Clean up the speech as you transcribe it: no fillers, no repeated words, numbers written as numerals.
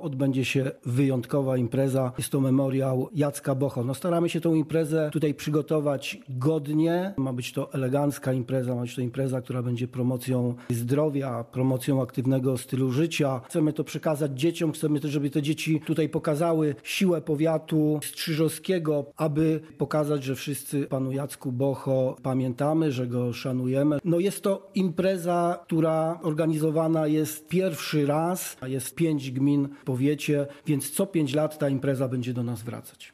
odbędzie się wyjątkowa impreza. Jest to memoriał Jacka Bocho. No staramy się tą imprezę tutaj przygotować godnie. Ma być to elegancka impreza, ma być to impreza, która będzie promocją zdrowia, promocją aktywnego stylu życia. Chcemy to przekazać dzieciom, chcemy też, żeby te dzieci tutaj pokazały siłę powiatu strzyżowskiego, aby pokazać, że wszyscy panu Jacku Bocho pamiętamy, że go szanujemy. No jest to impreza, która organizowana jest pierwszy raz, a jest 5 gmin w powiecie, więc co 5 lat ta impreza będzie do nas wracać.